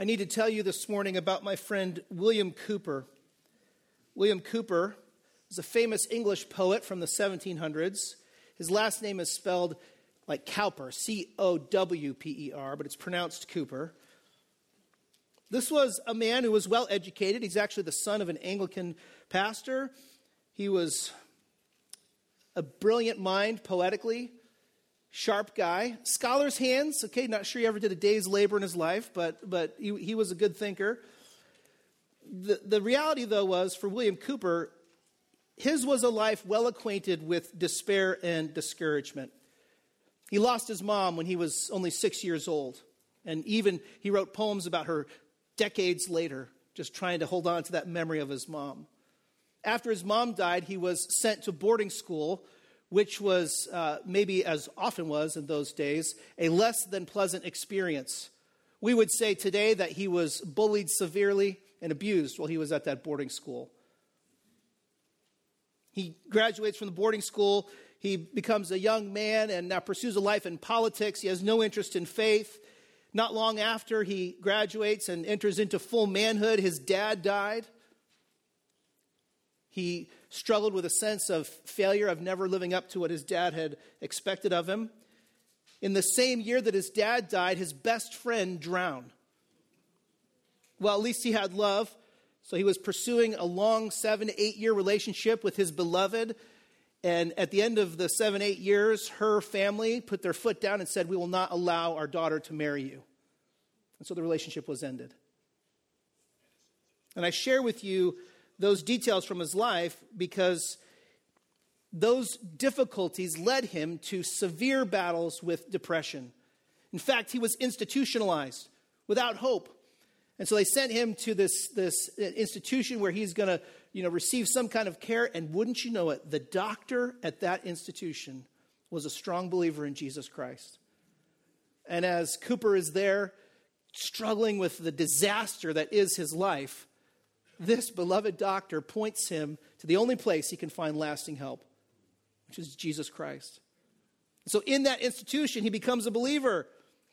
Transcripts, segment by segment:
I need to tell you this morning about my friend William Cowper. William Cowper is a famous English poet from the 1700s. His last name is spelled like Cowper, C-O-W-P-E-R, but it's pronounced Cooper. This was a man who was well educated. He's actually the son of an Anglican pastor. He was a brilliant mind poetically, sharp guy. Scholar's hands, okay, not sure he ever did a day's labor in his life, but he was a good thinker. The reality, though, was for William Cowper, his was a life well acquainted with despair and discouragement. He lost his mom when he was only 6 years old, and even he wrote poems about her decades later, just trying to hold on to that memory of his mom. After his mom died, he was sent to boarding school, which was, maybe as often was in those days, a less than pleasant experience. We would say today that he was bullied severely and abused while he was at that boarding school. He graduates from the boarding school. He becomes a young man and now pursues a life in politics. He has no interest in faith. Not long after he graduates and enters into full manhood, his dad died. He struggled with a sense of failure, of never living up to what his dad had expected of him. In the same year that his dad died, his best friend drowned. Well, at least he had love. So he was pursuing a long 7 to 8 year relationship with his beloved. And at the end of the 7-8 years, her family put their foot down and said, "We will not allow our daughter to marry you." And so the relationship was ended. And I share with you those details from his life because those difficulties led him to severe battles with depression. In fact, he was institutionalized without hope. And so they sent him to this institution where he's going to, receive some kind of care. And wouldn't you know it, the doctor at that institution was a strong believer in Jesus Christ. And as Cowper is there struggling with the disaster that is his life, this beloved doctor points him to the only place he can find lasting help, which is Jesus Christ. So in that institution, he becomes a believer.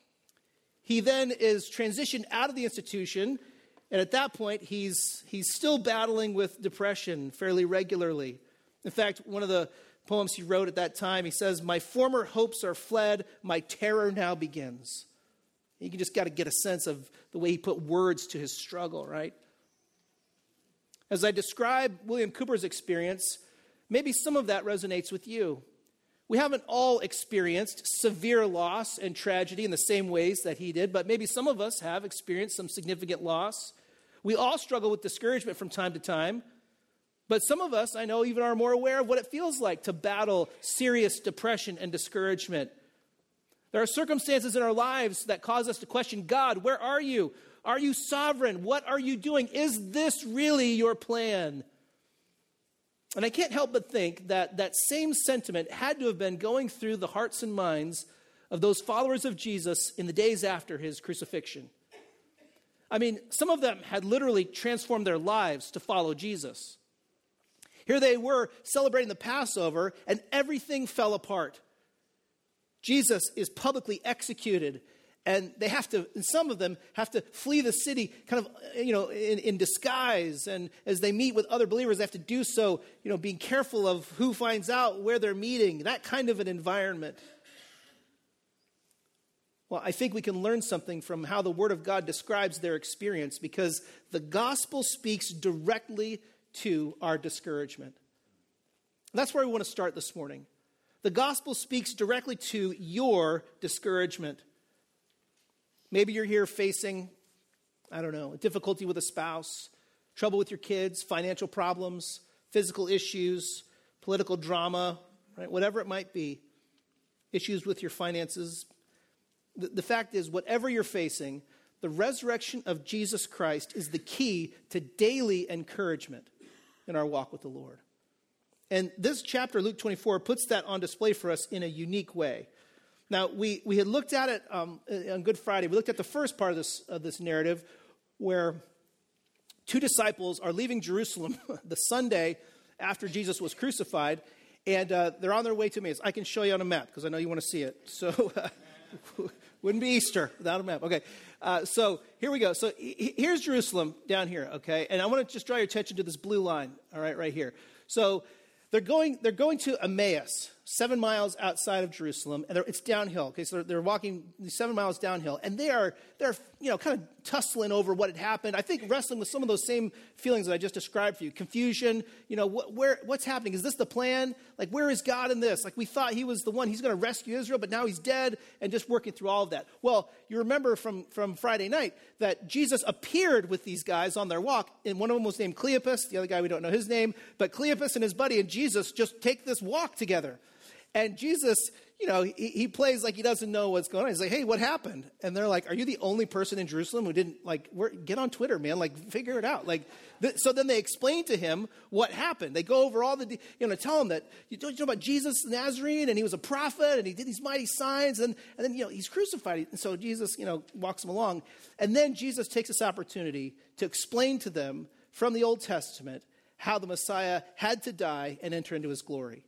He then is transitioned out of the institution, and at that point, he's still battling with depression fairly regularly. In fact, one of the poems he wrote at that time, he says, "My former hopes are fled, my terror now begins." You just got to get a sense of the way he put words to his struggle, right? As I describe William Cowper's experience, maybe some of that resonates with you. We haven't all experienced severe loss and tragedy in the same ways that he did, but maybe some of us have experienced some significant loss. We all struggle with discouragement from time to time, but some of us, I know, even are more aware of what it feels like to battle serious depression and discouragement. There are circumstances in our lives that cause us to question, God, where are you? Are you sovereign? What are you doing? Is this really your plan? And I can't help but think that that same sentiment had to have been going through the hearts and minds of those followers of Jesus in the days after his crucifixion. I mean, some of them had literally transformed their lives to follow Jesus. Here they were celebrating the Passover, and everything fell apart. Jesus is publicly executed, and they have to, and some of them have to flee the city kind of, in disguise. And as they meet with other believers, they have to do so, being careful of who finds out where they're meeting, that kind of an environment. Well, I think we can learn something from how the Word of God describes their experience, because the gospel speaks directly to our discouragement. And that's where we want to start this morning. The gospel speaks directly to your discouragement. Maybe you're here facing, a difficulty with a spouse, trouble with your kids, financial problems, physical issues, political drama, right? Whatever it might be, issues with your finances. The fact is, whatever you're facing, the resurrection of Jesus Christ is the key to daily encouragement in our walk with the Lord. And this chapter, Luke 24, puts that on display for us in a unique way. Now, we had looked at it on Good Friday. We looked at the first part of this narrative where two disciples are leaving Jerusalem the Sunday after Jesus was crucified, and they're on their way to Emmaus. I can show you on a map because I know you want to see it. So Wouldn't be Easter without a map. Okay, so here we go. So here's Jerusalem down here, okay? And I want to just draw your attention to this blue line, all right here. So they're going to Emmaus, 7 miles outside of Jerusalem, and it's downhill. Okay, so they're walking 7 miles downhill, and they're kind of tussling over what had happened. I think wrestling with some of those same feelings that I just described for you. Confusion, what's happening? Is this the plan? Like, where is God in this? Like, we thought he was the one, he's going to rescue Israel, but now he's dead, and just working through all of that. Well, you remember from Friday night that Jesus appeared with these guys on their walk, and one of them was named Cleopas, the other guy we don't know his name, but Cleopas and his buddy and Jesus just take this walk together. And Jesus, he plays like he doesn't know what's going on. He's like, hey, what happened? And they're like, are you the only person in Jerusalem who didn't, get on Twitter, man, figure it out. So then they explain to him what happened. They go over all tell him that, don't you know about Jesus the Nazarene, and he was a prophet, and he did these mighty signs, and then, he's crucified. And so Jesus, walks them along. And then Jesus takes this opportunity to explain to them from the Old Testament how the Messiah had to die and enter into his glory.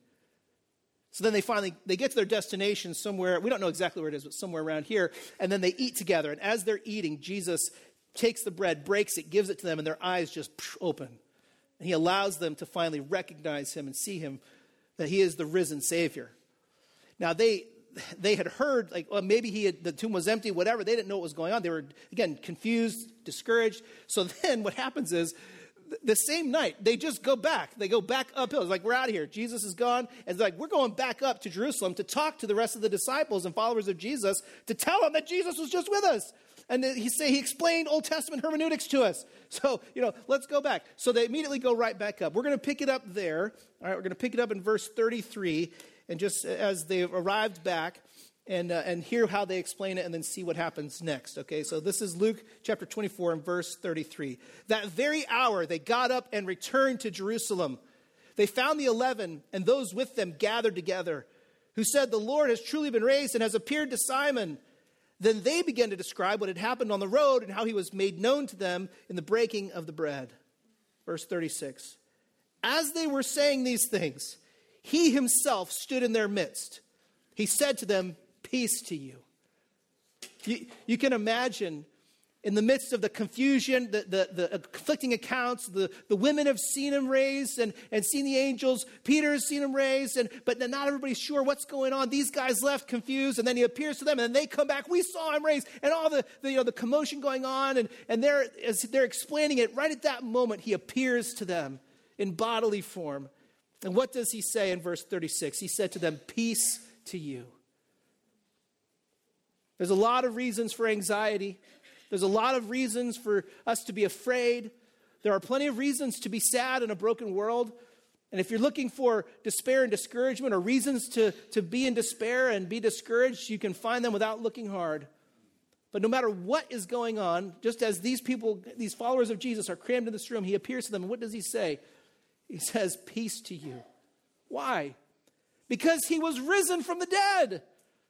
So then they get to their destination somewhere, we don't know exactly where it is, but somewhere around here, and then they eat together. And as they're eating, Jesus takes the bread, breaks it, gives it to them, and their eyes just open. And he allows them to finally recognize him and see him, that he is the risen Savior. Now, they had heard, maybe the tomb was empty, whatever. They didn't know what was going on. They were, again, confused, discouraged. So then what happens is, the same night, they just go back. They go back uphill. It's like, we're out of here. Jesus is gone. And it's like, we're going back up to Jerusalem to talk to the rest of the disciples and followers of Jesus to tell them that Jesus was just with us. And he explained Old Testament hermeneutics to us. So, let's go back. So they immediately go right back up. We're going to pick it up there. All right, we're going to pick it up in verse 33. And just as they've arrived back, and hear how they explain it and then see what happens next. Okay, so this is Luke chapter 24 and verse 33. That very hour they got up and returned to Jerusalem. They found the 11 and those with them gathered together, who said, the Lord has truly been raised and has appeared to Simon. Then they began to describe what had happened on the road and how he was made known to them in the breaking of the bread. Verse 36. As they were saying these things, he himself stood in their midst. He said to them, peace to you. You can imagine in the midst of the confusion, the conflicting accounts, the women have seen him raised and seen the angels. Peter has seen him raised, but not everybody's sure what's going on. These guys left confused, and then he appears to them, and then they come back. We saw him raised, and all the commotion going on, and as they're explaining it, right at that moment, he appears to them in bodily form. And what does he say in verse 36? He said to them, peace to you. There's a lot of reasons for anxiety. There's a lot of reasons for us to be afraid. There are plenty of reasons to be sad in a broken world. And if you're looking for despair and discouragement or reasons to be in despair and be discouraged, you can find them without looking hard. But no matter what is going on, just as these people, these followers of Jesus are crammed in this room, he appears to them. And what does he say? He says, peace to you. Why? Because he was risen from the dead.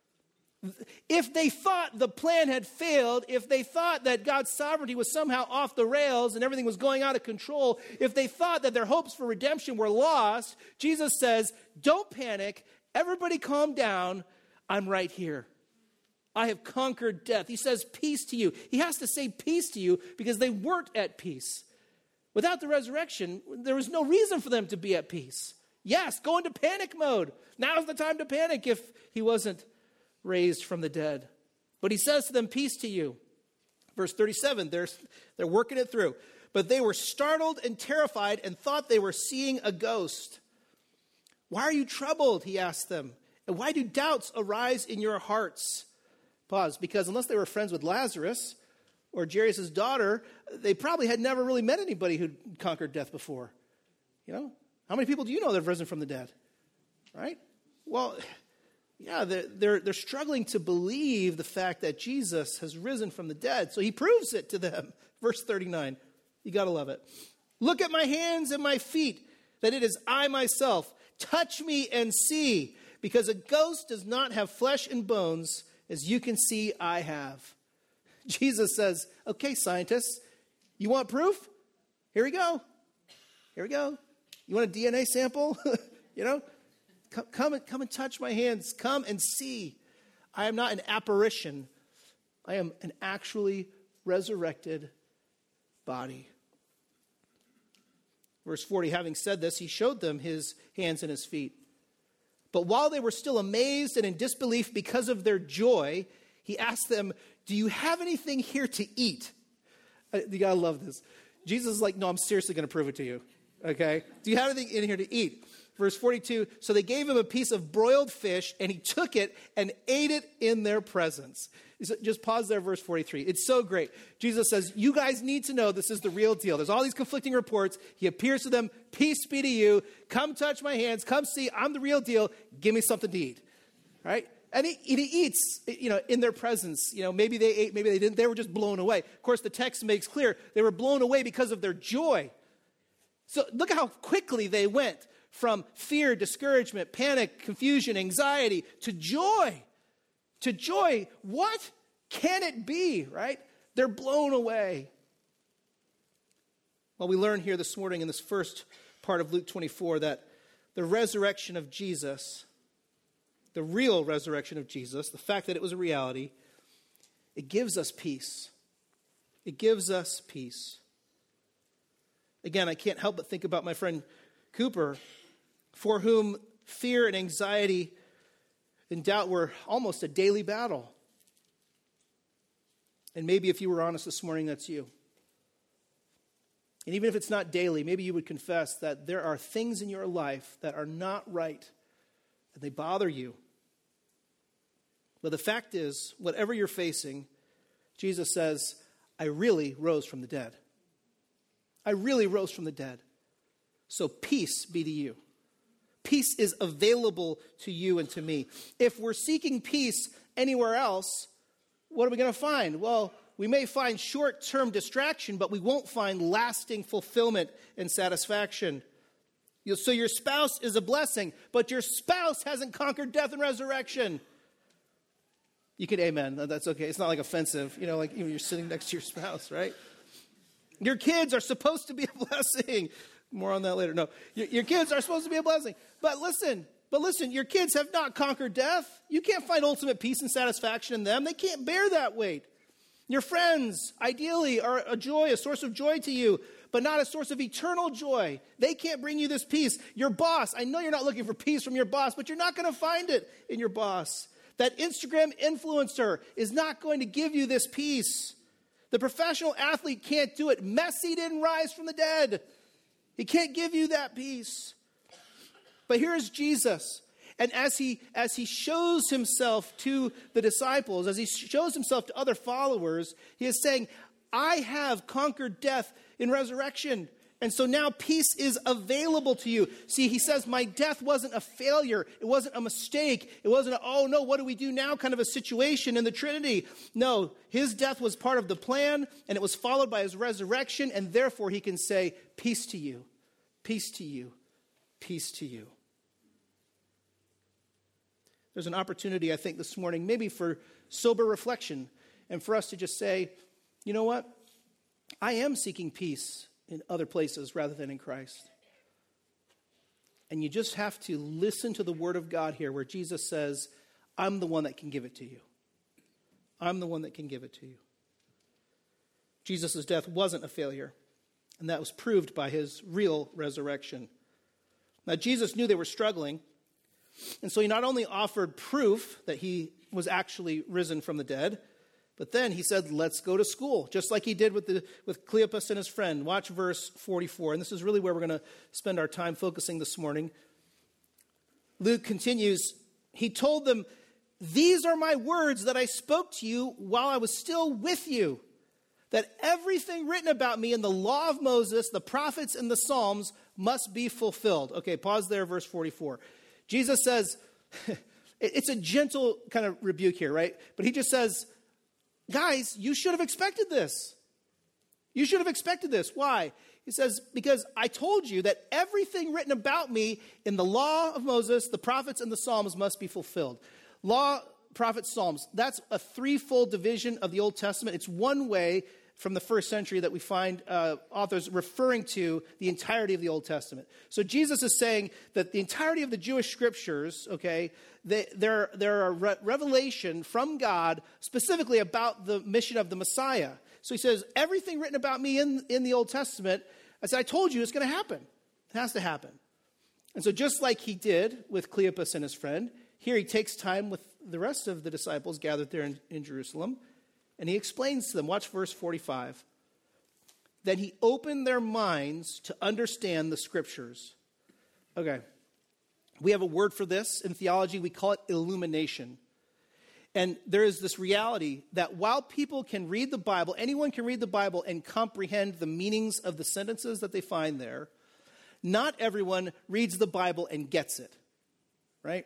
If they thought the plan had failed, if they thought that God's sovereignty was somehow off the rails and everything was going out of control, if they thought that their hopes for redemption were lost, Jesus says, don't panic, everybody calm down, I'm right here. I have conquered death. He says peace to you. He has to say peace to you because they weren't at peace. Without the resurrection, there was no reason for them to be at peace. Yes, go into panic mode. Now's the time to panic if he wasn't raised from the dead. But he says to them, peace to you. Verse 37, they're working it through. But they were startled and terrified and thought they were seeing a ghost. Why are you troubled? He asked them. And why do doubts arise in your hearts? Pause. Because unless they were friends with Lazarus or Jairus' daughter, they probably had never really met anybody who'd conquered death before. How many people do you know that have risen from the dead? Right? Well, yeah, they're struggling to believe the fact that Jesus has risen from the dead. So he proves it to them. Verse 39. You got to love it. Look at my hands and my feet, that it is I myself. Touch me and see, because a ghost does not have flesh and bones, as you can see I have. Jesus says, okay, scientists, you want proof? Here we go. Here we go. You want a DNA sample? Come and touch my hands. Come and see. I am not an apparition. I am an actually resurrected body. Verse 40, having said this, he showed them his hands and his feet. But while they were still amazed and in disbelief because of their joy, he asked them, do you have anything here to eat? You gotta love this. Jesus is like, no, I'm seriously going to prove it to you. Okay? Do you have anything in here to eat? Verse 42, so they gave him a piece of broiled fish, and he took it and ate it in their presence. Just pause there, verse 43. It's so great. Jesus says, you guys need to know this is the real deal. There's all these conflicting reports. He appears to them, peace be to you. Come touch my hands. Come see, I'm the real deal. Give me something to eat. Right? And he eats, in their presence. Maybe they ate, maybe they didn't. They were just blown away. Of course, the text makes clear they were blown away because of their joy. So look at how quickly they went from fear, discouragement, panic, confusion, anxiety, to joy. To joy. What can it be, right? They're blown away. Well, we learn here this morning in this first part of Luke 24 that the resurrection of Jesus, the real resurrection of Jesus, the fact that it was a reality, it gives us peace. It gives us peace. Again, I can't help but think about my friend Cooper, for whom fear and anxiety and doubt were almost a daily battle. And maybe if you were honest this morning, that's you. And even if it's not daily, maybe you would confess that there are things in your life that are not right, and they bother you. But the fact is, whatever you're facing, Jesus says, I really rose from the dead. I really rose from the dead. So peace be to you. Peace is available to you and to me. If we're seeking peace anywhere else, what are we going to find? Well, we may find short-term distraction, but we won't find lasting fulfillment and satisfaction. So your spouse is a blessing, but your spouse hasn't conquered death and resurrection. You can amen. That's okay. It's not like offensive, like you're sitting next to your spouse, right? Your kids are supposed to be a blessing. More on that later. No, your kids are supposed to be a blessing. But listen, your kids have not conquered death. You can't find ultimate peace and satisfaction in them. They can't bear that weight. Your friends, ideally, are a source of joy to you, but not a source of eternal joy. They can't bring you this peace. Your boss, I know you're not looking for peace from your boss, but you're not going to find it in your boss. That Instagram influencer is not going to give you this peace. The professional athlete can't do it. Messi didn't rise from the dead. He can't give you that peace. But here is Jesus. And as he shows himself to the disciples, as he shows himself to other followers, he is saying, I have conquered death in resurrection. And so now peace is available to you. See, he says, my death wasn't a failure. It wasn't a mistake. It wasn't oh no, what do we do now kind of a situation in the Trinity. No, his death was part of the plan, and it was followed by his resurrection, and therefore he can say, peace to you, peace to you, peace to you. There's an opportunity, I think, this morning, maybe for sober reflection, and for us to just say, you know what? I am seeking peace in other places rather than in Christ. And you just have to listen to the word of God here where Jesus says, I'm the one that can give it to you. I'm the one that can give it to you. Jesus' death wasn't a failure, and that was proved by his real resurrection. Now, Jesus knew they were struggling, and so he not only offered proof that he was actually risen from the dead, but then he said, let's go to school, just like he did with Cleopas and his friend. Watch verse 44, and this is really where we're going to spend our time focusing this morning. Luke continues, he told them, these are my words that I spoke to you while I was still with you, that everything written about me in the law of Moses, the prophets, and the Psalms must be fulfilled. Okay, pause there, verse 44. Jesus says, it's a gentle kind of rebuke here, right? But he just says, guys, you should have expected this. You should have expected this. Why? He says, because I told you that everything written about me in the law of Moses, the prophets, and the Psalms must be fulfilled. Law, prophets, Psalms, that's a threefold division of the Old Testament. It's one way from the first century that we find authors referring to the entirety of the Old Testament. So Jesus is saying that the entirety of the Jewish scriptures, okay, there are revelation from God specifically about the mission of the Messiah. So he says, everything written about me in the Old Testament, as I told you, it's going to happen. It has to happen. And so just like he did with Cleopas and his friend, here he takes time with the rest of the disciples gathered there in Jerusalem, and he explains to them. Watch verse 45. Then he opened their minds to understand the scriptures. Okay. We have a word for this in theology. We call it illumination. And there is this reality that while people can read the Bible, anyone can read the Bible and comprehend the meanings of the sentences that they find there, not everyone reads the Bible and gets it, right?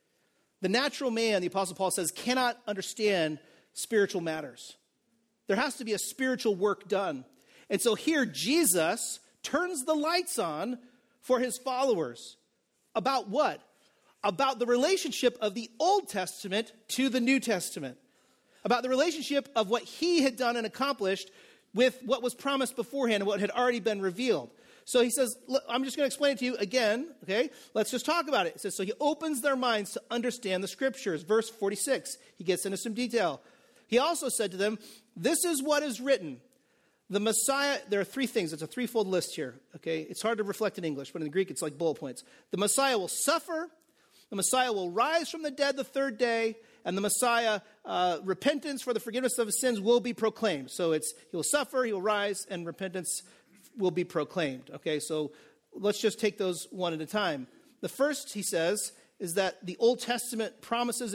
The natural man, the Apostle Paul says, cannot understand spiritual matters. There has to be a spiritual work done. And so here Jesus turns the lights on for his followers. About what? About the relationship of the Old Testament to the New Testament. About the relationship of what he had done and accomplished with what was promised beforehand and what had already been revealed. So he says, look, I'm just going to explain it to you again, okay? Let's just talk about it. It says, so he opens their minds to understand the scriptures. Verse 46, he gets into some detail. He also said to them, this is what is written. The Messiah, there are three things. It's a threefold list here, okay? It's hard to reflect in English, but in the Greek it's like bullet points. The Messiah will suffer, the Messiah will rise from the dead the third day, and the Messiah, repentance for the forgiveness of his sins will be proclaimed. So he will suffer, he will rise, and repentance will be proclaimed. Okay, so let's just take those one at a time. The first, he says, is that the Old Testament promises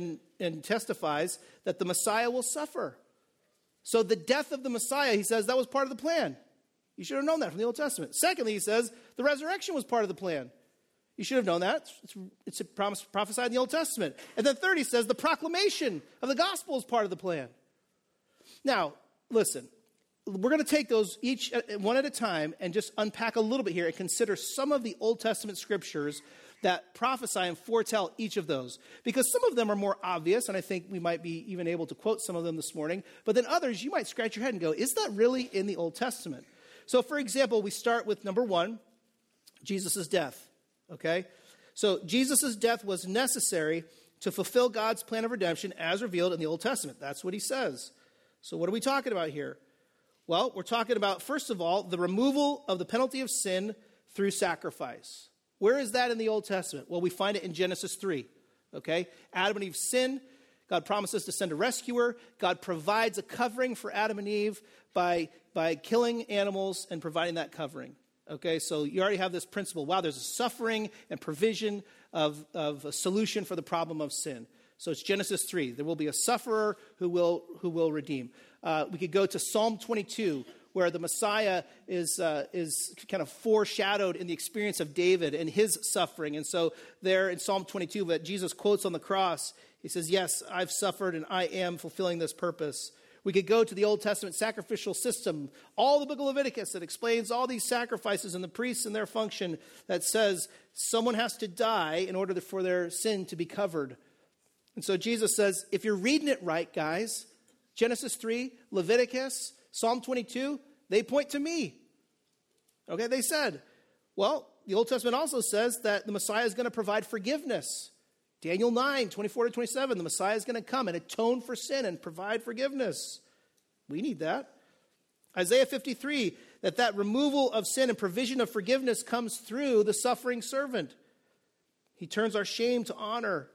and testifies that the Messiah will suffer. So the death of the Messiah, he says, that was part of the plan. You should have known that from the Old Testament. Secondly, he says, the resurrection was part of the plan. You should have known that. It's a promise prophesied in the Old Testament. And then third, he says, the proclamation of the gospel is part of the plan. Now, listen. We're going to take those each one at a time and just unpack a little bit here and consider some of the Old Testament scriptures that prophesy and foretell each of those. Because some of them are more obvious, and I think we might be even able to quote some of them this morning. But then others, you might scratch your head and go, is that really in the Old Testament? So, for example, we start with number one, Jesus' death. Okay? So, Jesus' death was necessary to fulfill God's plan of redemption as revealed in the Old Testament. That's what he says. So, what are we talking about here? Well, we're talking about, first of all, the removal of the penalty of sin through sacrifice. Where is that in the Old Testament? Well, we find it in Genesis 3, okay? Adam and Eve sin. God promises to send a rescuer. God provides a covering for Adam and Eve by killing animals and providing that covering, okay? So you already have this principle. Wow, there's a suffering and provision of a solution for the problem of sin. So it's Genesis 3. There will be a sufferer who will redeem. We could go to Psalm 22, where the Messiah is kind of foreshadowed in the experience of David and his suffering. And so there in Psalm 22 that Jesus quotes on the cross, he says, yes, I've suffered and I am fulfilling this purpose. We could go to the Old Testament sacrificial system, all the book of Leviticus that explains all these sacrifices and the priests and their function that says someone has to die in order for their sin to be covered. And so Jesus says, if you're reading it right, guys, Genesis 3, Leviticus, Psalm 22, they point to me. Okay, they said, well, the Old Testament also says that the Messiah is going to provide forgiveness. Daniel 9, 24 to 27, the Messiah is going to come and atone for sin and provide forgiveness. We need that. Isaiah 53, that removal of sin and provision of forgiveness comes through the suffering servant. He turns our shame to honor.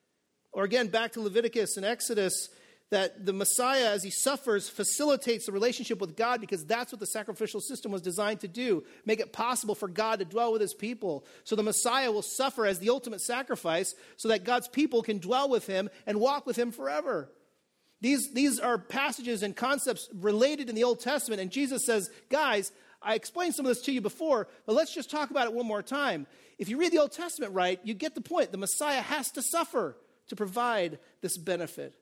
Or again, back to Leviticus and Exodus, that the Messiah, as he suffers, facilitates the relationship with God because that's what the sacrificial system was designed to do, make it possible for God to dwell with his people. So the Messiah will suffer as the ultimate sacrifice so that God's people can dwell with him and walk with him forever. These are passages and concepts related in the Old Testament, and Jesus says, guys, I explained some of this to you before, but let's just talk about it one more time. If you read the Old Testament right, you get the point. The Messiah has to suffer to provide this benefit.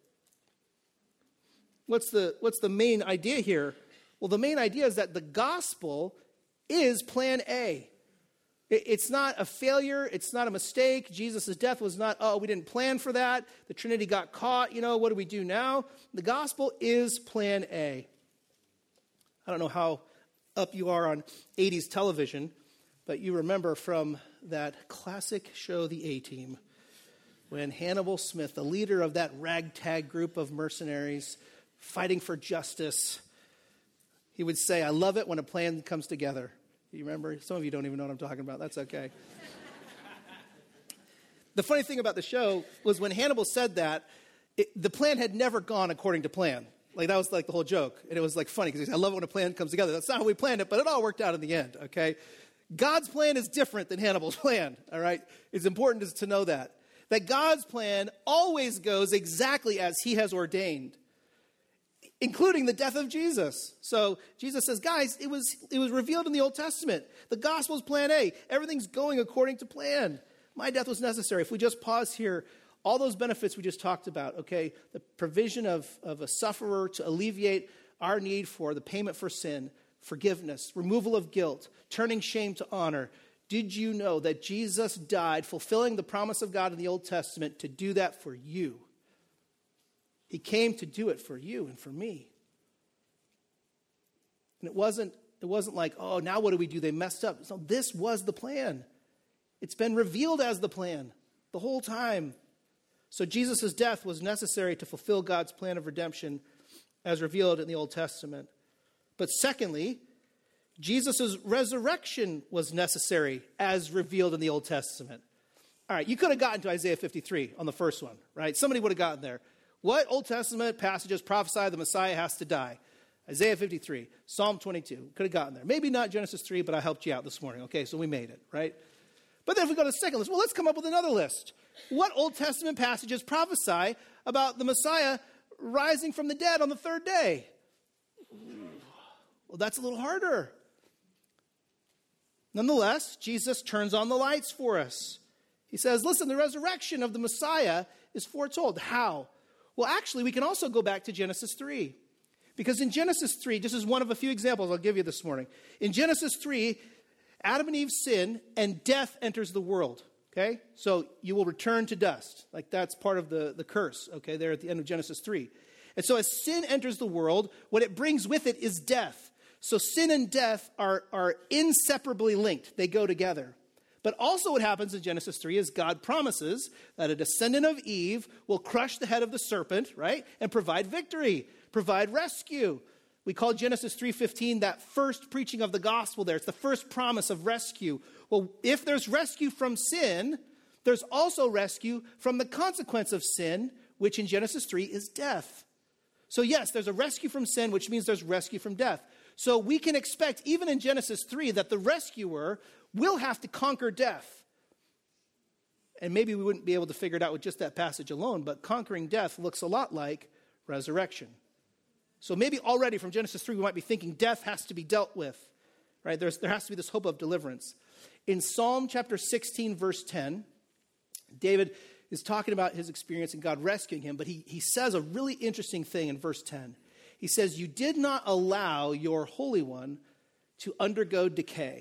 What's the main idea here? Well, the main idea is that the gospel is plan A. It's not a failure. It's not a mistake. Jesus' death was not, we didn't plan for that. The Trinity got caught. What do we do now? The gospel is plan A. I don't know how up you are on 80s television, but you remember from that classic show, The A-Team, when Hannibal Smith, the leader of that ragtag group of mercenaries fighting for justice, he would say, I love it when a plan comes together. You remember? Some of you don't even know what I'm talking about. That's okay. The funny thing about the show was when Hannibal said that, the plan had never gone according to plan. Like, that was like the whole joke. And it was like funny because he said, I love it when a plan comes together. That's not how we planned it, but it all worked out in the end, okay? God's plan is different than Hannibal's plan, all right? It's important to know that. That God's plan always goes exactly as he has ordained, including the death of Jesus. So Jesus says, guys, it was revealed in the Old Testament. The gospel's plan A. Everything's going according to plan. My death was necessary. If we just pause here, all those benefits we just talked about, okay, the provision of a sufferer to alleviate our need for the payment for sin, forgiveness, removal of guilt, turning shame to honor. Did you know that Jesus died, fulfilling the promise of God in the Old Testament, to do that for you? He came to do it for you and for me. And it wasn't like, oh, now what do we do? They messed up. So this was the plan. It's been revealed as the plan the whole time. So Jesus' death was necessary to fulfill God's plan of redemption as revealed in the Old Testament. But secondly, Jesus' resurrection was necessary as revealed in the Old Testament. All right, you could have gotten to Isaiah 53 on the first one, right? Somebody would have gotten there. What Old Testament passages prophesy the Messiah has to die? Isaiah 53, Psalm 22. Could have gotten there. Maybe not Genesis 3, but I helped you out this morning. Okay, so we made it, right? But then if we go to the second list, well, let's come up with another list. What Old Testament passages prophesy about the Messiah rising from the dead on the third day? Well, that's a little harder. Nonetheless, Jesus turns on the lights for us. He says, listen, the resurrection of the Messiah is foretold. How? Well, actually, we can also go back to Genesis 3. Because in Genesis 3, this is one of a few examples I'll give you this morning. In Genesis 3, Adam and Eve sin and death enters the world. Okay? So you will return to dust. Like that's part of the curse, okay, there at the end of Genesis 3. And so as sin enters the world, what it brings with it is death. So sin and death are inseparably linked. They go together. But also what happens in Genesis 3 is God promises that a descendant of Eve will crush the head of the serpent, right? And provide victory, provide rescue. We call Genesis 3:15 that first preaching of the gospel there. It's the first promise of rescue. Well, if there's rescue from sin, there's also rescue from the consequence of sin, which in Genesis 3 is death. So yes, there's a rescue from sin, which means there's rescue from death. So we can expect, even in Genesis 3, that the rescuer will have to conquer death. And maybe we wouldn't be able to figure it out with just that passage alone, but conquering death looks a lot like resurrection. So maybe already from Genesis 3, we might be thinking death has to be dealt with, right? There has to be this hope of deliverance. In Psalm chapter 16, verse 10, David is talking about his experience and God rescuing him, but he says a really interesting thing in verse 10. He says, you did not allow your Holy One to undergo decay.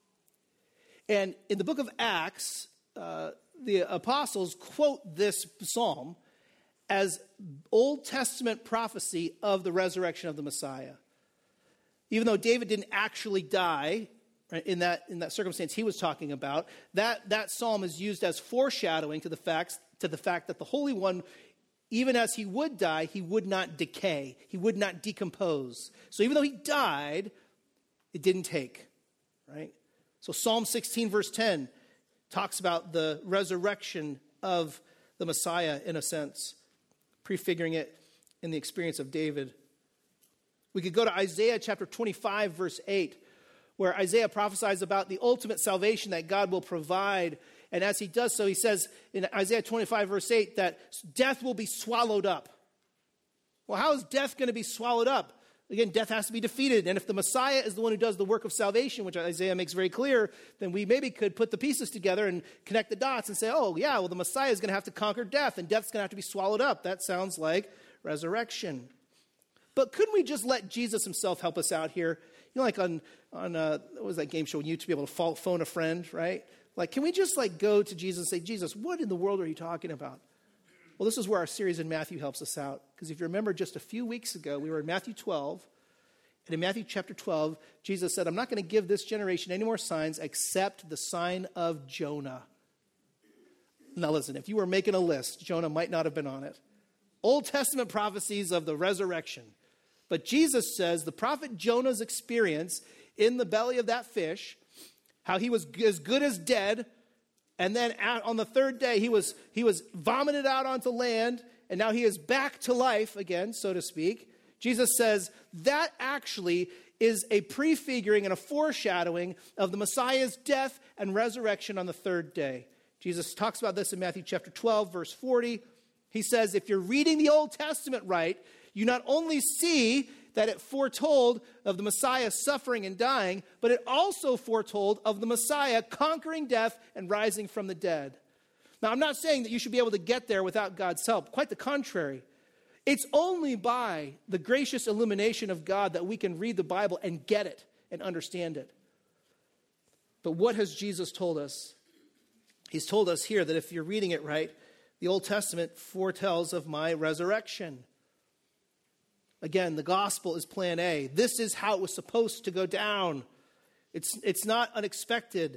And in the book of Acts, the apostles quote this psalm as Old Testament prophecy of the resurrection of the Messiah. Even though David didn't actually die, right, in that circumstance he was talking about, that psalm is used as foreshadowing to the fact that the Holy One, even as he would die, he would not decay. He would not decompose. So even though he died, it didn't take, right? So Psalm 16, verse 10 talks about the resurrection of the Messiah in a sense, prefiguring it in the experience of David. We could go to Isaiah chapter 25, verse 8, where Isaiah prophesies about the ultimate salvation that God will provide. And as he does so, he says in Isaiah 25, verse 8, that death will be swallowed up. Well, how is death going to be swallowed up? Again, death has to be defeated. And if the Messiah is the one who does the work of salvation, which Isaiah makes very clear, then we maybe could put the pieces together and connect the dots and say, oh, yeah, well, the Messiah is going to have to conquer death, and death's going to have to be swallowed up. That sounds like resurrection. But couldn't we just let Jesus himself help us out here? You know, like on what was that game show when you used to be able to phone a friend, right? Like, can we just go to Jesus and say, Jesus, what in the world are you talking about? Well, this is where our series in Matthew helps us out. Because if you remember just a few weeks ago, we were in Matthew 12, And in Matthew chapter 12, Jesus said, I'm not going to give this generation any more signs except the sign of Jonah. Now listen, if you were making a list, Jonah might not have been on it. Old Testament prophecies of the resurrection. But Jesus says the prophet Jonah's experience in the belly of that fish, how he was as good as dead, and then on the third day he was vomited out onto land, and now he is back to life again, so to speak. Jesus says that actually is a prefiguring and a foreshadowing of the Messiah's death and resurrection on the third day. Jesus talks about this in Matthew chapter 12, verse 40. He says, if you're reading the Old Testament right, you not only see that it foretold of the Messiah suffering and dying, but it also foretold of the Messiah conquering death and rising from the dead. Now, I'm not saying that you should be able to get there without God's help. Quite the contrary. It's only by the gracious illumination of God that we can read the Bible and get it and understand it. But what has Jesus told us? He's told us here that if you're reading it right, the Old Testament foretells of my resurrection. Again, the gospel is plan A. This is how it was supposed to go down. It's not unexpected.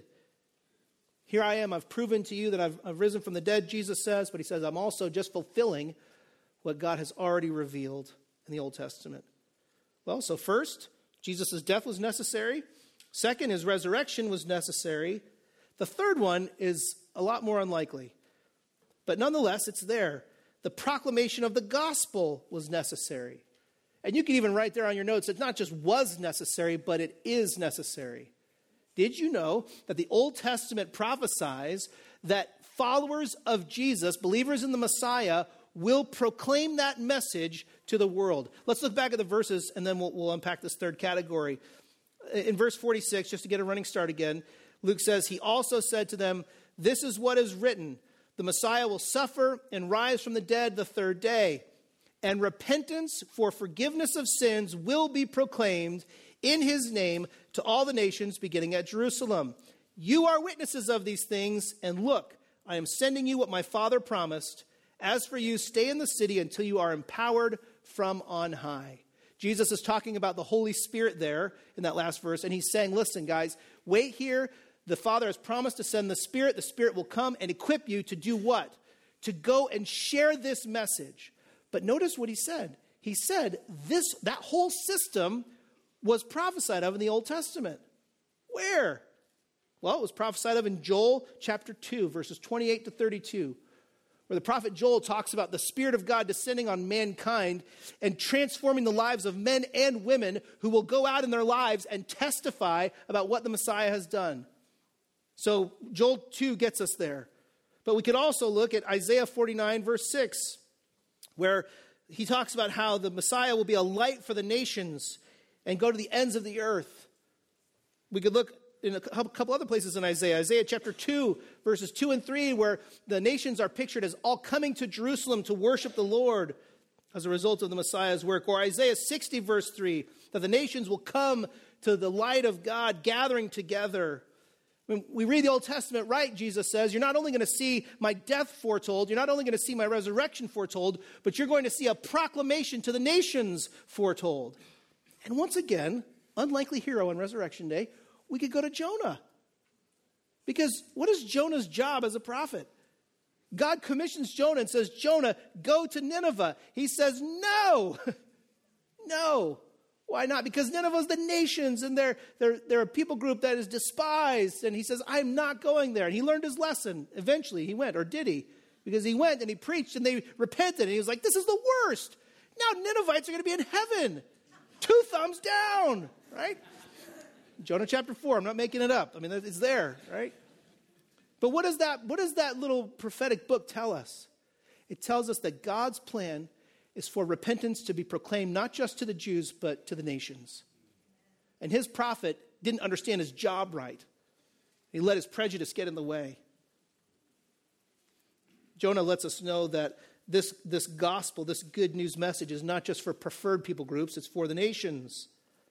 Here I am, I've proven to you that I've risen from the dead, Jesus says, but he says I'm also just fulfilling what God has already revealed in the Old Testament. Well, so first, Jesus' death was necessary. Second, his resurrection was necessary. The third one is a lot more unlikely. But nonetheless, it's there. The proclamation of the gospel was necessary. And you can even write there on your notes, it not just was necessary, but it is necessary. Did you know that the Old Testament prophesies that followers of Jesus, believers in the Messiah, will proclaim that message to the world? Let's look back at the verses, and then we'll unpack this third category. In verse 46, just to get a running start again, Luke says, he also said to them, this is what is written. The Messiah will suffer and rise from the dead the third day. And repentance for forgiveness of sins will be proclaimed in his name to all the nations, beginning at Jerusalem. You are witnesses of these things, and look, I am sending you what my Father promised. As for you, stay in the city until you are empowered from on high. Jesus is talking about the Holy Spirit there in that last verse, and he's saying, listen, guys, wait here. The Father has promised to send the Spirit. The Spirit will come and equip you to do what? To go and share this message. But notice what he said. He said that whole system was prophesied of in the Old Testament. Where? Well, it was prophesied of in Joel chapter 2, verses 28 to 32, where the prophet Joel talks about the Spirit of God descending on mankind and transforming the lives of men and women who will go out in their lives and testify about what the Messiah has done. So Joel 2 gets us there. But we could also look at Isaiah 49, verse 6, where he talks about how the Messiah will be a light for the nations and go to the ends of the earth. We could look in a couple other places in Isaiah. Isaiah chapter 2, verses 2 and 3, where the nations are pictured as all coming to Jerusalem to worship the Lord as a result of the Messiah's work. Or Isaiah 60, verse 3, that the nations will come to the light of God gathering together. When we read the Old Testament right, Jesus says, you're not only going to see my death foretold, you're not only going to see my resurrection foretold, but you're going to see a proclamation to the nations foretold. And once again, unlikely hero on Resurrection Day, we could go to Jonah. Because what is Jonah's job as a prophet? God commissions Jonah and says, Jonah, go to Nineveh. He says, no, no. Why not? Because Nineveh is the nations, and they're a people group that is despised. And he says, I'm not going there. And he learned his lesson. Eventually he went, or did he? Because he went and he preached and they repented. And he was like, this is the worst. Now Ninevites are going to be in heaven. 2 thumbs down, right? Jonah chapter 4, I'm not making it up. I mean, it's there, right? But what does that little prophetic book tell us? It tells us that God's plan is for repentance to be proclaimed not just to the Jews, but to the nations. And his prophet didn't understand his job right. He let his prejudice get in the way. Jonah lets us know that this gospel, this good news message is not just for preferred people groups, it's for the nations.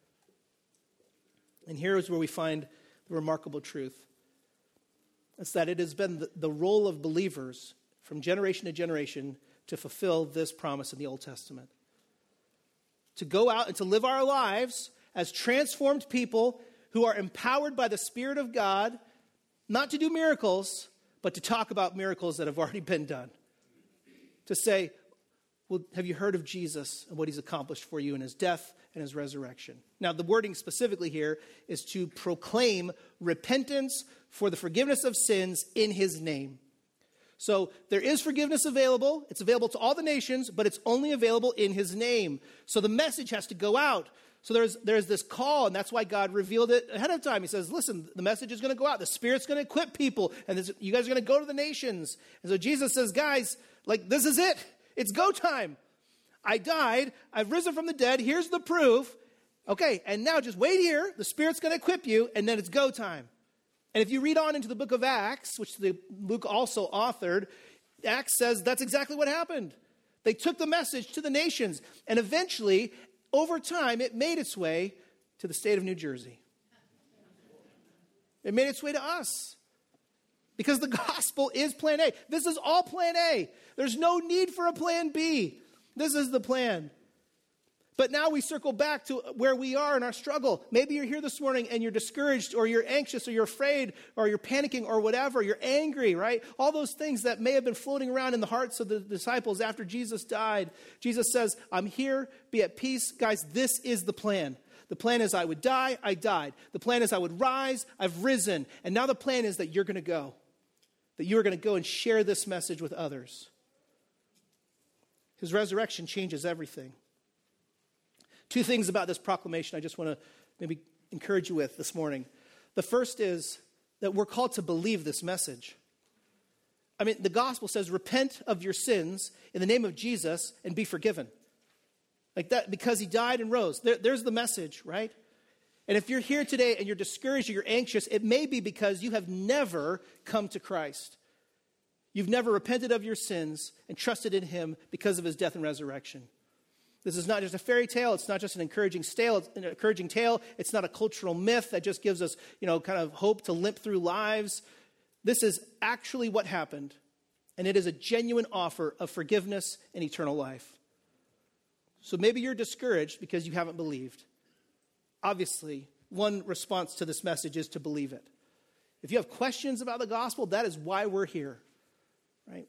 And here is where we find the remarkable truth. It's that it has been the role of believers from generation to generation to fulfill this promise in the Old Testament. To go out and to live our lives as transformed people who are empowered by the Spirit of God, not to do miracles, but to talk about miracles that have already been done. To say, well, have you heard of Jesus and what he's accomplished for you in his death and his resurrection? Now, the wording specifically here is to proclaim repentance for the forgiveness of sins in his name. So there is forgiveness available. It's available to all the nations, but it's only available in his name. So the message has to go out. So there's this call, and that's why God revealed it ahead of time. He says, listen, the message is going to go out. The Spirit's going to equip people, and you guys are going to go to the nations. And so Jesus says, guys, like, this is it. It's go time. I died. I've risen from the dead. Here's the proof. Okay, and now just wait here. The Spirit's going to equip you, and then it's go time. And if you read on into the book of Acts, which Luke also authored, Acts says that's exactly what happened. They took the message to the nations, and eventually, over time, it made its way to the state of New Jersey. It made its way to us. Because the gospel is plan A. This is all plan A. There's no need for a plan B. This is the plan. But now we circle back to where we are in our struggle. Maybe you're here this morning and you're discouraged, or you're anxious, or you're afraid, or you're panicking, or whatever. You're angry, right? All those things that may have been floating around in the hearts of the disciples after Jesus died. Jesus says, I'm here, be at peace. Guys, this is the plan. The plan is I would die, I died. The plan is I would rise, I've risen. And now the plan is that you're going to go. That you are going to go and share this message with others. His resurrection changes everything. Two things about this proclamation I just want to maybe encourage you with this morning. The first is that we're called to believe this message. I mean, the gospel says, repent of your sins in the name of Jesus and be forgiven. Like that, because he died and rose. There's the message, right? And if you're here today and you're discouraged or you're anxious, it may be because you have never come to Christ. You've never repented of your sins and trusted in him because of his death and resurrection. This is not just a fairy tale. It's not just an encouraging tale. It's not a cultural myth that just gives us, kind of hope to limp through lives. This is actually what happened. And it is a genuine offer of forgiveness and eternal life. So maybe you're discouraged because you haven't believed. Obviously, one response to this message is to believe it. If you have questions about the gospel, that is why we're here, right?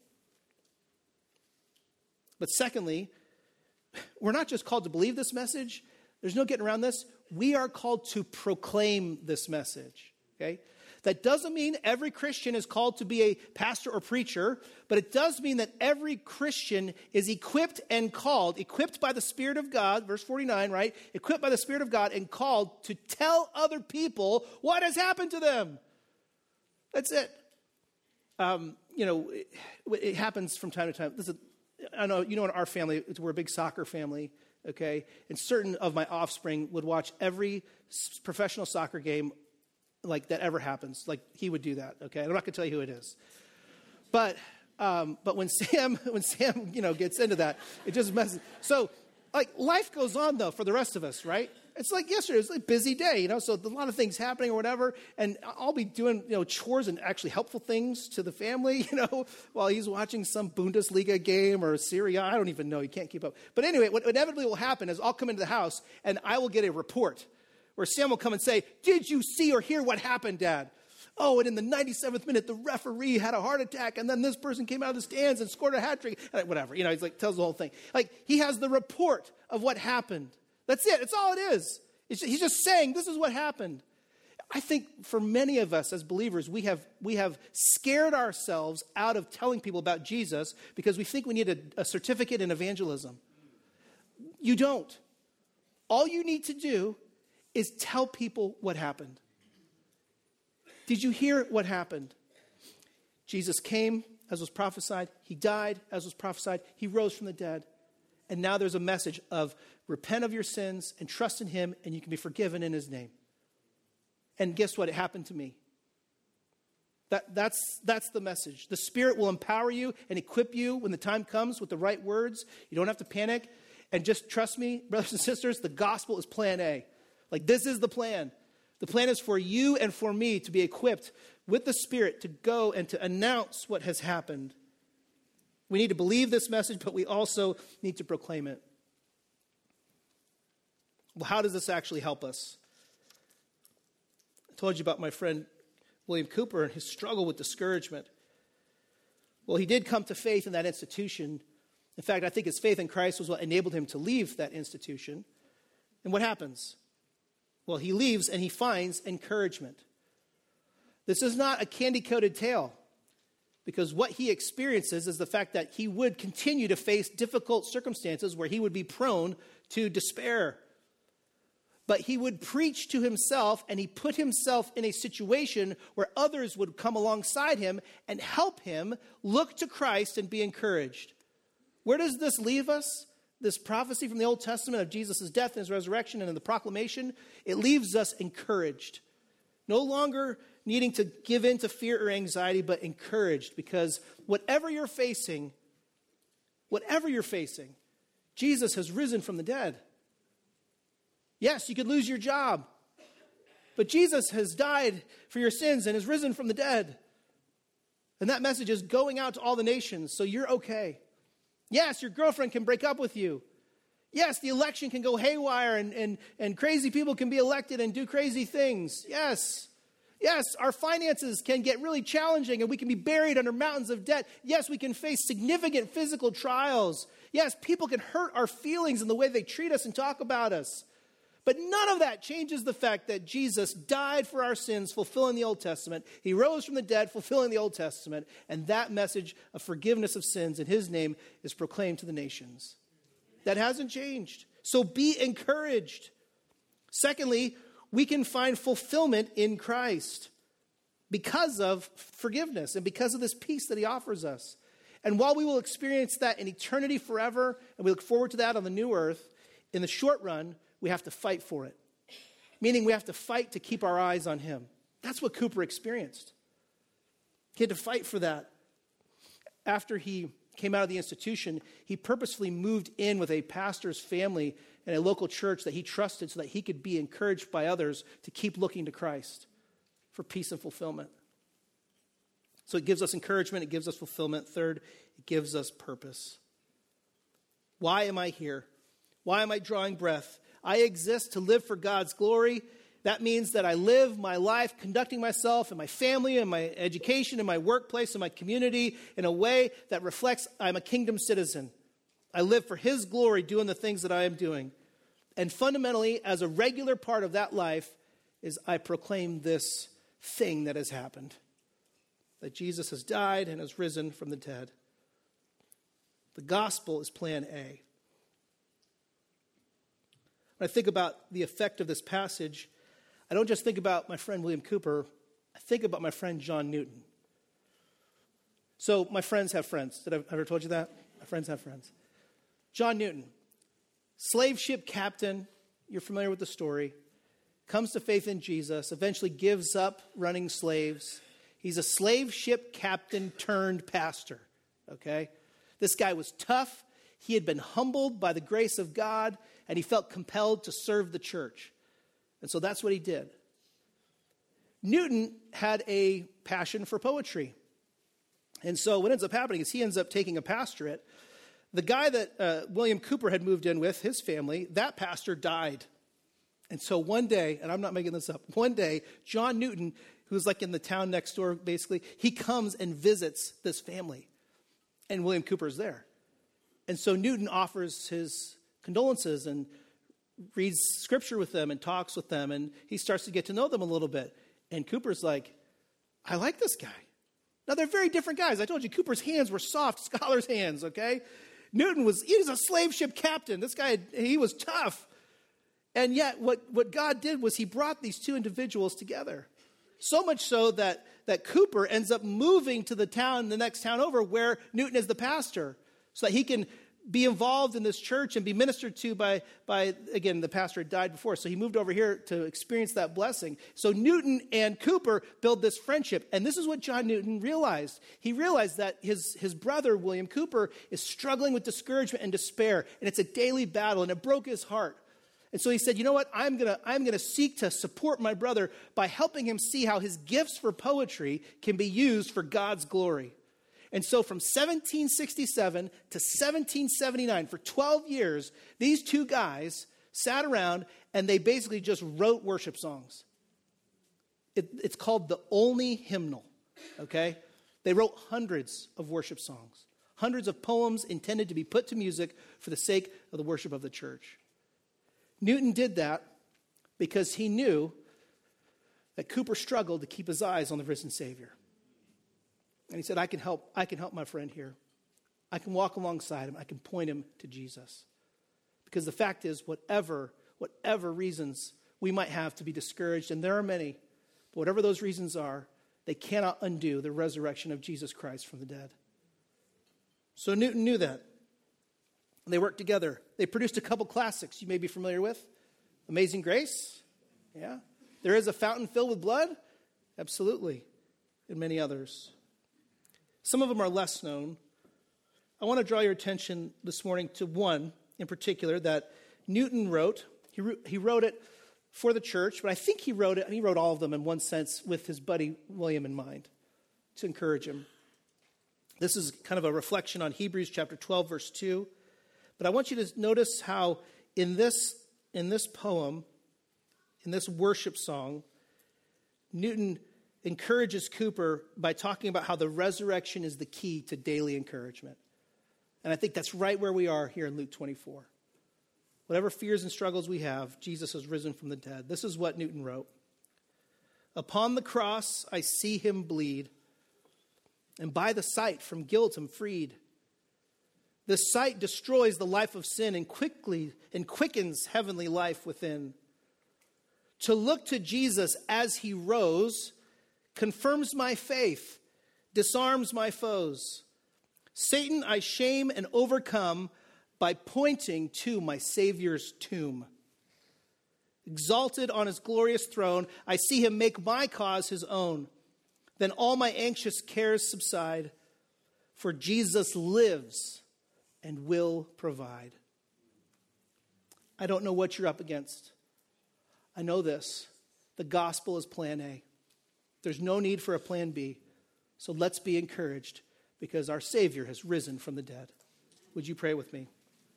But secondly, we're not just called to believe this message. There's no getting around this. We are called to proclaim this message, okay? That doesn't mean every Christian is called to be a pastor or preacher, but it does mean that every Christian is equipped and called, equipped by the Spirit of God, verse 49, right? Equipped by the Spirit of God and called to tell other people what has happened to them. That's it. It happens from time to time. I know, in our family, we're a big soccer family, okay? And certain of my offspring would watch every professional soccer game like that ever happens. Like he would do that, okay? I'm not going to tell you who it is. But when Sam gets into that, it just messes. So, like, life goes on, though, for the rest of us, right? It's like yesterday, it was a busy day, so a lot of things happening or whatever, and I'll be doing, chores and actually helpful things to the family, while he's watching some Bundesliga game or Serie A. I don't even know. You can't keep up. But anyway, what inevitably will happen is I'll come into the house and I will get a report where Sam will come and say, did you see or hear what happened, Dad? Oh, and in the 97th minute, the referee had a heart attack, and then this person came out of the stands and scored a hat trick. Whatever, he's like, tells the whole thing. Like, he has the report of what happened. That's it. It's all it is. He's just saying, this is what happened. I think for many of us as believers, we have scared ourselves out of telling people about Jesus because we think we need a certificate in evangelism. You don't. All you need to do is tell people what happened. Did you hear what happened? Jesus came, as was prophesied. He died, as was prophesied. He rose from the dead. And now there's a message of repent of your sins and trust in him, and you can be forgiven in his name. And guess what? It happened to me. That's the message. The Spirit will empower you and equip you when the time comes with the right words. You don't have to panic. And just trust me, brothers and sisters, the gospel is plan A. Like, this is the plan. The plan is for you and for me to be equipped with the Spirit to go and to announce what has happened. We need to believe this message, but we also need to proclaim it. Well, how does this actually help us? I told you about my friend William Cooper and his struggle with discouragement. Well, he did come to faith in that institution. In fact, I think his faith in Christ was what enabled him to leave that institution. And what happens? Well, he leaves and he finds encouragement. This is not a candy-coated tale, because what he experiences is the fact that he would continue to face difficult circumstances where he would be prone to despair. But he would preach to himself, and he put himself in a situation where others would come alongside him and help him look to Christ and be encouraged. Where does this leave us? This prophecy from the Old Testament of Jesus' death and his resurrection and in the proclamation, it leaves us encouraged. No longer needing to give in to fear or anxiety, but encouraged, because whatever you're facing, Jesus has risen from the dead. Yes, you could lose your job, but Jesus has died for your sins and has risen from the dead. And that message is going out to all the nations, so you're okay. Yes, your girlfriend can break up with you. Yes, the election can go haywire and crazy people can be elected and do crazy things. Yes, our finances can get really challenging and we can be buried under mountains of debt. Yes, we can face significant physical trials. Yes, people can hurt our feelings in the way they treat us and talk about us. But none of that changes the fact that Jesus died for our sins, fulfilling the Old Testament. He rose from the dead, fulfilling the Old Testament. And that message of forgiveness of sins in his name is proclaimed to the nations. That hasn't changed. So be encouraged. Secondly, we can find fulfillment in Christ because of forgiveness and because of this peace that he offers us. And while we will experience that in eternity forever, and we look forward to that on the new earth, in the short run, we have to fight for it. Meaning we have to fight to keep our eyes on him. That's what Cooper experienced. He had to fight for that. After he came out of the institution, he purposefully moved in with a pastor's family in a local church that he trusted so that he could be encouraged by others to keep looking to Christ for peace and fulfillment. So it gives us encouragement, it gives us fulfillment. Third, it gives us purpose. Why am I here? Why am I drawing breath? I exist to live for God's glory. That means that I live my life conducting myself and my family and my education and my workplace and my community in a way that reflects I'm a kingdom citizen. I live for his glory doing the things that I am doing. And fundamentally, as a regular part of that life, is I proclaim this thing that has happened. That Jesus has died and has risen from the dead. The gospel is plan A. When I think about the effect of this passage, I don't just think about my friend William Cooper, I think about my friend John Newton. So my friends have friends. Did I ever told you that? My friends have friends. John Newton, slave ship captain, you're familiar with the story, comes to faith in Jesus, eventually gives up running slaves. He's a slave ship captain turned pastor, okay? This guy was tough. He had been humbled by the grace of God, and he felt compelled to serve the church. And so that's what he did. Newton had a passion for poetry. And so what ends up happening is he ends up taking a pastorate. The guy that William Cooper had moved in with, his family, that pastor died. And so one day, and I'm not making this up, one day, John Newton, who's like in the town next door, basically, he comes and visits this family. And William Cooper's there. And so Newton offers his condolences and reads scripture with them and talks with them. And he starts to get to know them a little bit. And Cooper's like, I like this guy. Now, they're very different guys. I told you, Cooper's hands were soft scholar's hands, okay? Newton was a slave ship captain. This guy, he was tough. And yet, what God did was he brought these two individuals together. So much so that Cooper ends up moving to the next town over, where Newton is the pastor, so that he can be involved in this church and be ministered to by again, the pastor had died before, so he moved over here to experience that blessing. So Newton and Cooper build this friendship, and this is what John Newton realized. He realized that his brother, William Cooper, is struggling with discouragement and despair, and it's a daily battle, and it broke his heart. And so he said, you know what, I'm gonna seek to support my brother by helping him see how his gifts for poetry can be used for God's glory. And so from 1767 to 1779, for 12 years, these two guys sat around and they basically just wrote worship songs. It's called the Olney Hymnal, okay? They wrote hundreds of worship songs, hundreds of poems intended to be put to music for the sake of the worship of the church. Newton did that because he knew that Cooper struggled to keep his eyes on the risen Savior. And he said, I can help my friend here. I can walk alongside him. I can point him to Jesus. Because the fact is, whatever reasons we might have to be discouraged, and there are many, but whatever those reasons are, they cannot undo the resurrection of Jesus Christ from the dead. So Newton knew that. They worked together. They produced a couple classics you may be familiar with. Amazing Grace. Yeah. There is a Fountain Filled with Blood. Absolutely. And many others. Some of them are less known. I want to draw your attention this morning to one in particular that Newton wrote. He wrote it for the church, but I think he wrote all of them in one sense with his buddy William in mind to encourage him. This is kind of a reflection on Hebrews chapter 12, verse 2. But I want you to notice how in this poem, in this worship song, Newton encourages Cooper by talking about how the resurrection is the key to daily encouragement. And I think that's right where we are here in Luke 24. Whatever fears and struggles we have, Jesus has risen from the dead. This is what Newton wrote. Upon the cross I see him bleed, and by the sight from guilt am freed. The sight destroys the life of sin and quickens heavenly life within. To look to Jesus as he rose confirms my faith, disarms my foes. Satan I shame and overcome by pointing to my Savior's tomb. Exalted on his glorious throne, I see him make my cause his own. Then all my anxious cares subside, for Jesus lives and will provide. I don't know what you're up against. I know this. The gospel is plan A. There's no need for a plan B. So let's be encouraged because our Savior has risen from the dead. Would you pray with me?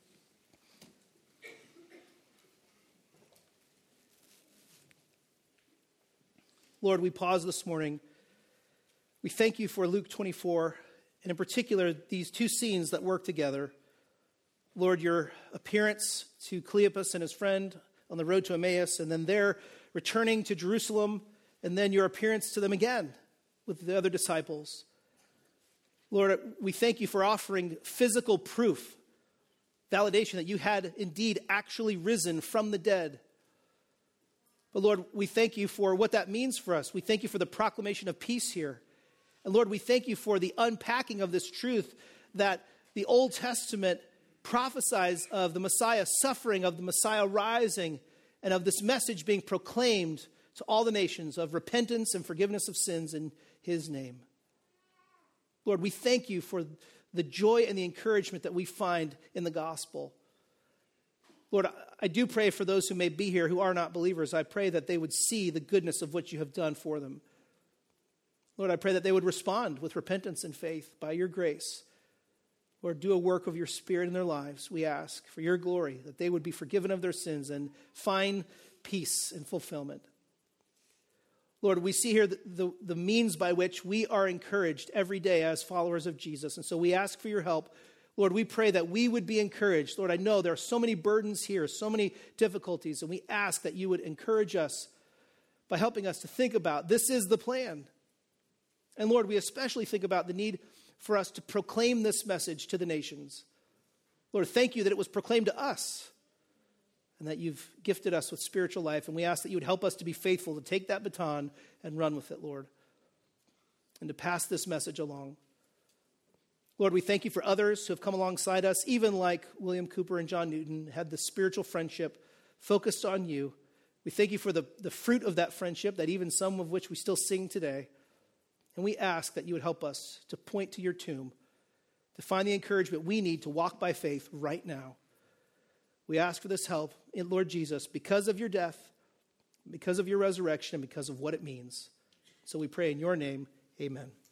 Lord, we pause this morning. We thank you for Luke 24, and in particular, these two scenes that work together. Lord, your appearance to Cleopas and his friend on the road to Emmaus, and then their returning to Jerusalem, and then your appearance to them again with the other disciples. Lord, we thank you for offering physical proof, validation that you had indeed actually risen from the dead. But Lord, we thank you for what that means for us. We thank you for the proclamation of peace here. And Lord, we thank you for the unpacking of this truth that the Old Testament prophesies of the Messiah suffering, of the Messiah rising, and of this message being proclaimed to all the nations of repentance and forgiveness of sins in his name. Lord, we thank you for the joy and the encouragement that we find in the gospel. Lord, I do pray for those who may be here who are not believers. I pray that they would see the goodness of what you have done for them. Lord, I pray that they would respond with repentance and faith by your grace. Lord, do a work of your Spirit in their lives, we ask, for your glory, that they would be forgiven of their sins and find peace and fulfillment. Lord, we see here the means by which we are encouraged every day as followers of Jesus. And so we ask for your help. Lord, we pray that we would be encouraged. Lord, I know there are so many burdens here, so many difficulties, and we ask that you would encourage us by helping us to think about this is the plan. And Lord, we especially think about the need for us to proclaim this message to the nations. Lord, thank you that it was proclaimed to us and that you've gifted us with spiritual life. And we ask that you would help us to be faithful to take that baton and run with it, Lord, and to pass this message along. Lord, we thank you for others who have come alongside us, even like William Cooper and John Newton, had the spiritual friendship focused on you. We thank you for the fruit of that friendship, that even some of which we still sing today. And we ask that you would help us to point to your tomb, to find the encouragement we need to walk by faith right now. We ask for this help in Lord Jesus because of your death, because of your resurrection, and because of what it means. So we pray in your name, amen.